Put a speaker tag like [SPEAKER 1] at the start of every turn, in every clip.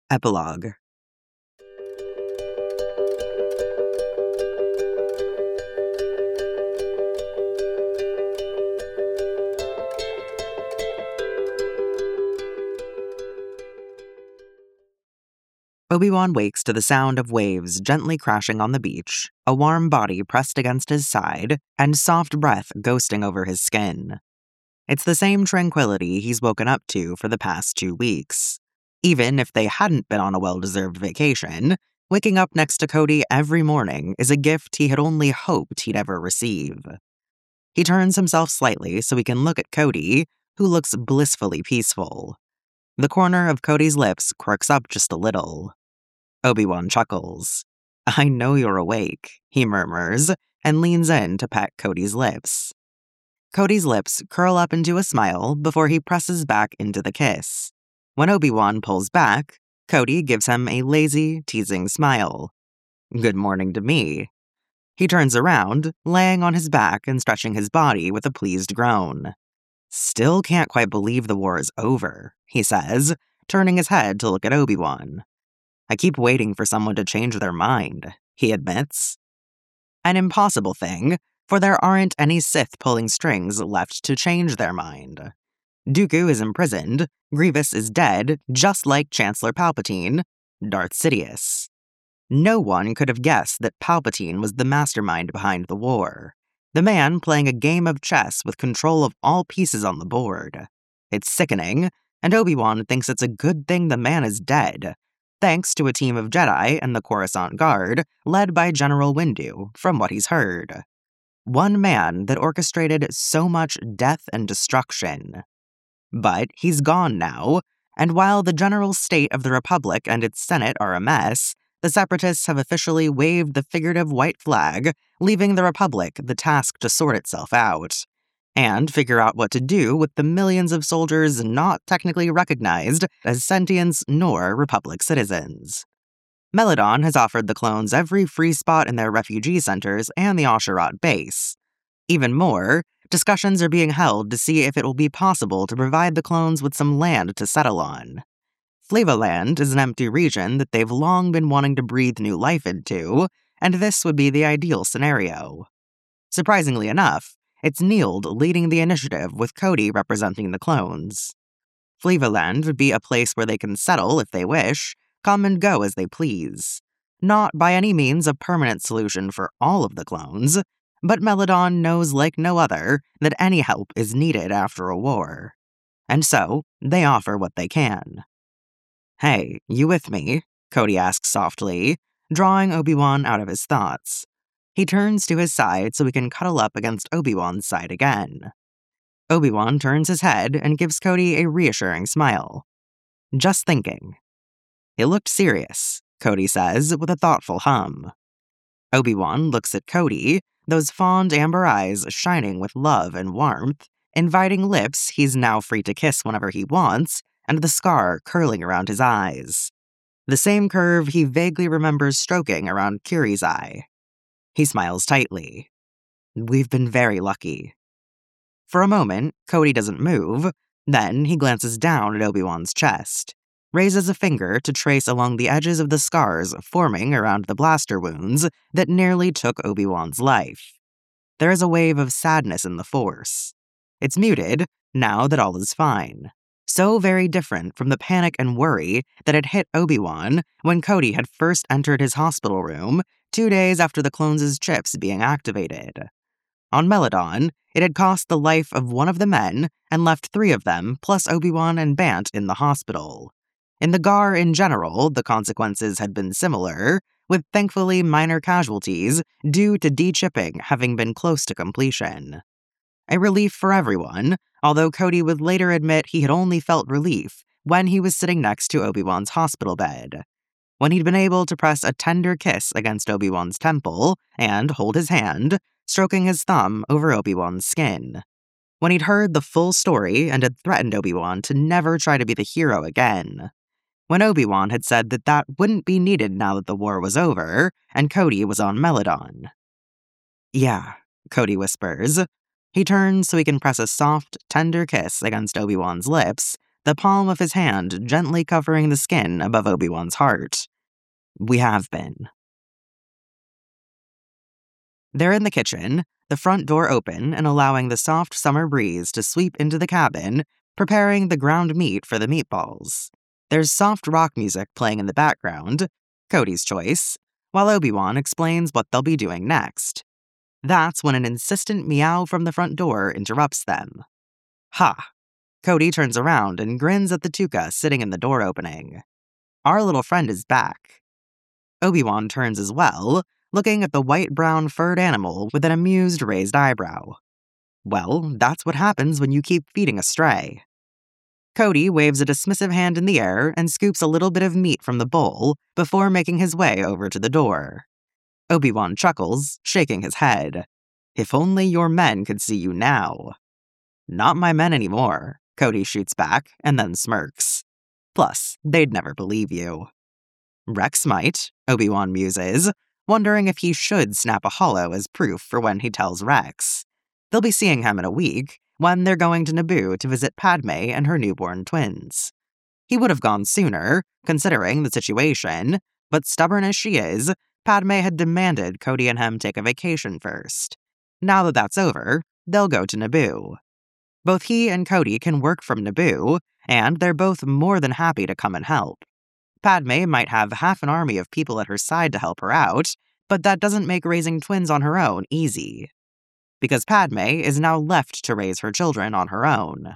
[SPEAKER 1] Epilogue. Obi-Wan wakes to the sound of waves gently crashing on the beach, a warm body pressed against his side, and soft breath ghosting over his skin. It's the same tranquility he's woken up to for the past 2 weeks. Even if they hadn't been on a well-deserved vacation, waking up next to Cody every morning is a gift he had only hoped he'd ever receive. He turns himself slightly so he can look at Cody, who looks blissfully peaceful. The corner of Cody's lips quirks up just a little. Obi-Wan chuckles. "I know you're awake," he murmurs, and leans in to pet Cody's lips. Cody's lips curl up into a smile before he presses back into the kiss. When Obi-Wan pulls back, Cody gives him a lazy, teasing smile. "Good morning to me." He turns around, laying on his back and stretching his body with a pleased groan. "Still can't quite believe the war is over," he says, turning his head to look at Obi-Wan. "I keep waiting for someone to change their mind," he admits. An impossible thing, for there aren't any Sith pulling strings left to change their mind. Dooku is imprisoned, Grievous is dead, just like Chancellor Palpatine, Darth Sidious. No one could have guessed that Palpatine was the mastermind behind the war, the man playing a game of chess with control of all pieces on the board. It's sickening, and Obi-Wan thinks it's a good thing the man is dead, thanks to a team of Jedi and the Coruscant Guard, led by General Windu, from what he's heard. One man that orchestrated so much death and destruction. But he's gone now, and while the general state of the Republic and its Senate are a mess, the Separatists have officially waved the figurative white flag, leaving the Republic the task to sort itself out, and figure out what to do with the millions of soldiers not technically recognized as sentients nor Republic citizens. Meladon has offered the clones every free spot in their refugee centers and the Asherat base. Even more, discussions are being held to see if it will be possible to provide the clones with some land to settle on. Flavoland is an empty region that they've long been wanting to breathe new life into, and this would be the ideal scenario. Surprisingly enough, it's Neild leading the initiative with Cody representing the clones. Flavoland would be a place where they can settle if they wish, come and go as they please. Not by any means a permanent solution for all of the clones, but Meladon knows like no other that any help is needed after a war. And so, they offer what they can. "Hey, you with me?" Cody asks softly, drawing Obi-Wan out of his thoughts. He turns to his side so he can cuddle up against Obi-Wan's side again. Obi-Wan turns his head and gives Cody a reassuring smile. "Just thinking." "It looked serious," Cody says with a thoughtful hum. Obi-Wan looks at Cody, those fond amber eyes shining with love and warmth, inviting lips he's now free to kiss whenever he wants, and the scar curling around his eyes. The same curve he vaguely remembers stroking around Kiri's eye. He smiles tightly. "We've been very lucky." For a moment, Cody doesn't move, then he glances down at Obi-Wan's chest, raises a finger to trace along the edges of the scars forming around the blaster wounds that nearly took Obi-Wan's life. There is a wave of sadness in the Force. It's muted, now that all is fine. So very different from the panic and worry that had hit Obi-Wan when Cody had first entered his hospital room 2 days after the clones' chips being activated. On Meladon, it had cost the life of one of the men and left 3 of them, plus Obi-Wan and Bant, in the hospital. In the GAR in general, the consequences had been similar, with thankfully minor casualties due to de-chipping having been close to completion. A relief for everyone, although Cody would later admit he had only felt relief when he was sitting next to Obi-Wan's hospital bed. When he'd been able to press a tender kiss against Obi-Wan's temple and hold his hand, stroking his thumb over Obi-Wan's skin. When he'd heard the full story and had threatened Obi-Wan to never try to be the hero again. When Obi-Wan had said that that wouldn't be needed now that the war was over, and Cody was on Meladon. "Yeah," Cody whispers. He turns so he can press a soft, tender kiss against Obi-Wan's lips, the palm of his hand gently covering the skin above Obi-Wan's heart. "We have been." They're in the kitchen, the front door open and allowing the soft summer breeze to sweep into the cabin, preparing the ground meat for the meatballs. There's soft rock music playing in the background, Cody's choice, while Obi-Wan explains what they'll be doing next. That's when an insistent meow from the front door interrupts them. "Ha!" Cody turns around and grins at the Tuca sitting in the door opening. "Our little friend is back." Obi-Wan turns as well, looking at the white-brown furred animal with an amused raised eyebrow. "Well, that's what happens when you keep feeding a stray." Cody waves a dismissive hand in the air and scoops a little bit of meat from the bowl before making his way over to the door. Obi-Wan chuckles, shaking his head. "If only your men could see you now." "Not my men anymore," Cody shoots back and then smirks. "Plus, they'd never believe you." "Rex might," Obi-Wan muses, wondering if he should snap a holo as proof for when he tells Rex. They'll be seeing him in a week, when they're going to Naboo to visit Padme and her newborn twins. He would have gone sooner, considering the situation, but stubborn as she is, Padme had demanded Cody and him take a vacation first. Now that that's over, they'll go to Naboo. Both he and Cody can work from Naboo, and they're both more than happy to come and help. Padme might have half an army of people at her side to help her out, but that doesn't make raising twins on her own easy. Because Padme is now left to raise her children on her own.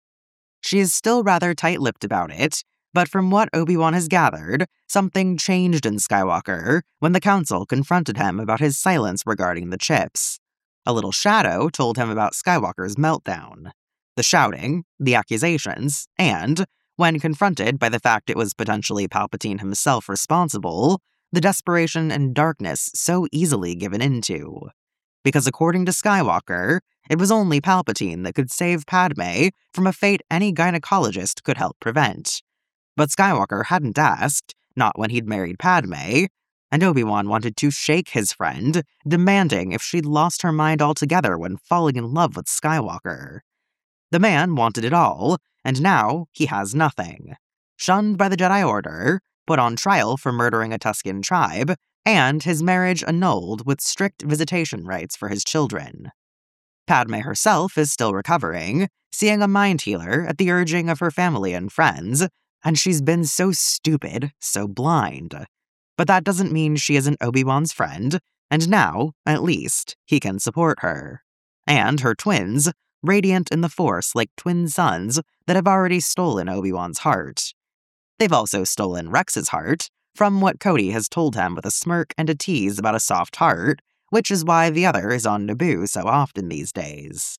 [SPEAKER 1] She is still rather tight-lipped about it, but from what Obi-Wan has gathered, something changed in Skywalker when the Council confronted him about his silence regarding the chips. A little shadow told him about Skywalker's meltdown. The shouting, the accusations, and, when confronted by the fact it was potentially Palpatine himself responsible, the desperation and darkness so easily given into. Because according to Skywalker, it was only Palpatine that could save Padme from a fate any gynecologist could help prevent. But Skywalker hadn't asked, not when he'd married Padme, and Obi-Wan wanted to shake his friend, demanding if she'd lost her mind altogether when falling in love with Skywalker. The man wanted it all, and now he has nothing. Shunned by the Jedi Order, put on trial for murdering a Tusken tribe, and his marriage annulled with strict visitation rights for his children. Padme herself is still recovering, seeing a mind healer at the urging of her family and friends, and she's been so stupid, so blind. But that doesn't mean she isn't Obi-Wan's friend, and now, at least, he can support her. And her twins, radiant in the Force like twin suns that have already stolen Obi-Wan's heart. They've also stolen Rex's heart, from what Cody has told him with a smirk and a tease about a soft heart, which is why the other is on Naboo so often these days.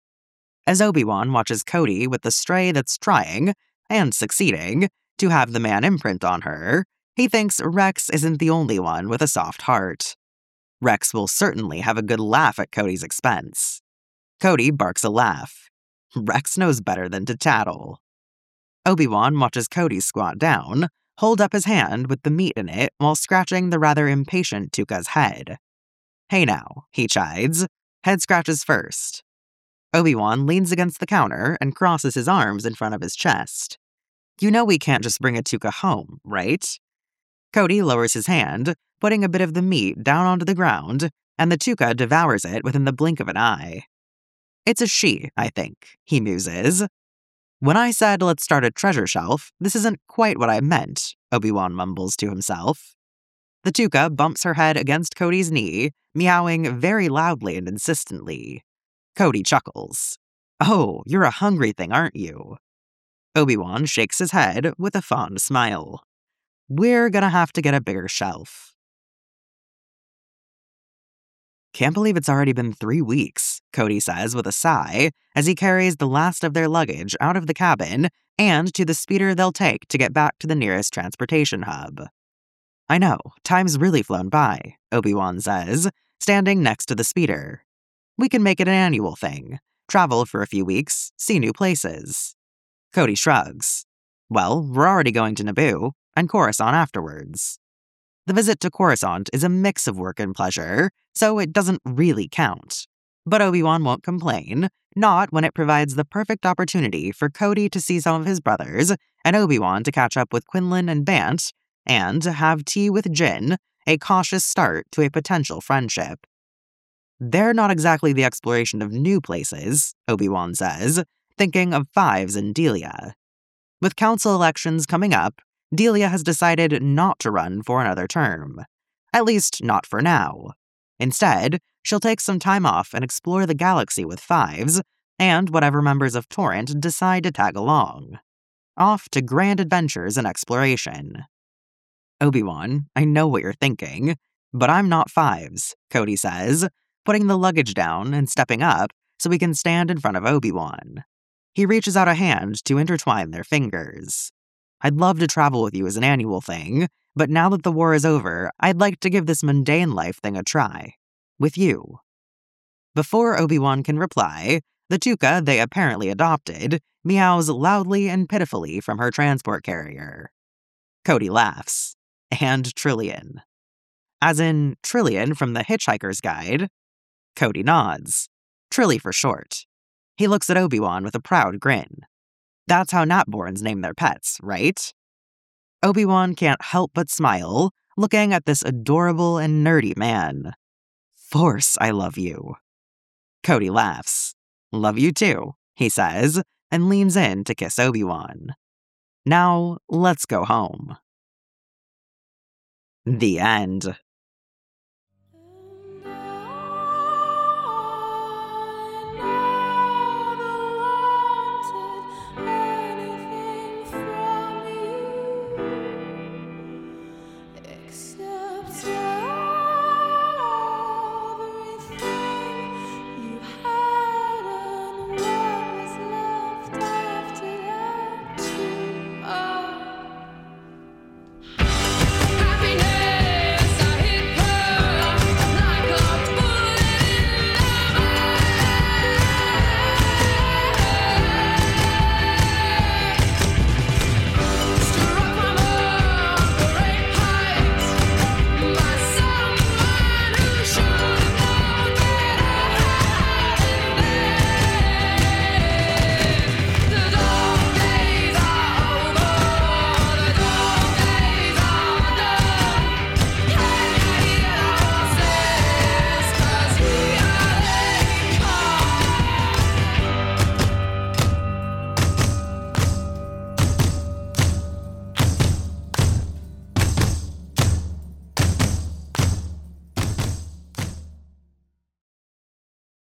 [SPEAKER 1] As Obi-Wan watches Cody with the stray that's trying, and succeeding, to have the man imprint on her, he thinks Rex isn't the only one with a soft heart. Rex will certainly have a good laugh at Cody's expense. Cody barks a laugh. Rex knows better than to tattle. Obi-Wan watches Cody squat down, hold up his hand with the meat in it while scratching the rather impatient Tuca's head. "Hey now," he chides. Head scratches first. Obi-Wan leans against the counter and crosses his arms in front of his chest. "You know we can't just bring a Tuca home, right?" Cody lowers his hand, putting a bit of the meat down onto the ground, and the Tuca devours it within the blink of an eye. "It's a she, I think," he muses. "When I said let's start a treasure shelf, this isn't quite what I meant," Obi-Wan mumbles to himself. The Tuca bumps her head against Cody's knee, meowing very loudly and insistently. Cody chuckles. "Oh, you're a hungry thing, aren't you?" Obi-Wan shakes his head with a fond smile. "We're gonna have to get a bigger shelf." "Can't believe it's already been 3 weeks, Cody says with a sigh, as he carries the last of their luggage out of the cabin and to the speeder they'll take to get back to the nearest transportation hub. "I know, time's really flown by," Obi-Wan says, standing next to the speeder. "We can make it an annual thing. Travel for a few weeks, see new places." Cody shrugs. "Well, we're already going to Naboo, and Coruscant afterwards." The visit to Coruscant is a mix of work and pleasure, so it doesn't really count. But Obi-Wan won't complain, not when it provides the perfect opportunity for Cody to see some of his brothers, and Obi-Wan to catch up with Quinlan and Bant, and to have tea with Jin, a cautious start to a potential friendship. They're not exactly the exploration of new places, Obi-Wan says, thinking of Fives and Delia. With council elections coming up, Delia has decided not to run for another term. At least, not for now. Instead, she'll take some time off and explore the galaxy with Fives, and whatever members of Torrent decide to tag along. Off to grand adventures and exploration. Obi-Wan, I know what you're thinking, but I'm not Fives, Cody says, putting the luggage down and stepping up so he can stand in front of Obi-Wan. He reaches out a hand to intertwine their fingers. I'd love to travel with you as an annual thing, but now that the war is over, I'd like to give this mundane life thing a try. With you. Before Obi-Wan can reply, the Tuca they apparently adopted meows loudly and pitifully from her transport carrier. Cody laughs. And Trillian. As in Trillian from the Hitchhiker's Guide. Cody nods. Trilly for short. He looks at Obi-Wan with a proud grin. That's how Natborns name their pets, right? Obi-Wan can't help but smile, looking at this adorable and nerdy man. Force, I love you. Cody laughs. Love you too, he says, and leans in to kiss Obi-Wan. Now, let's go home. The end.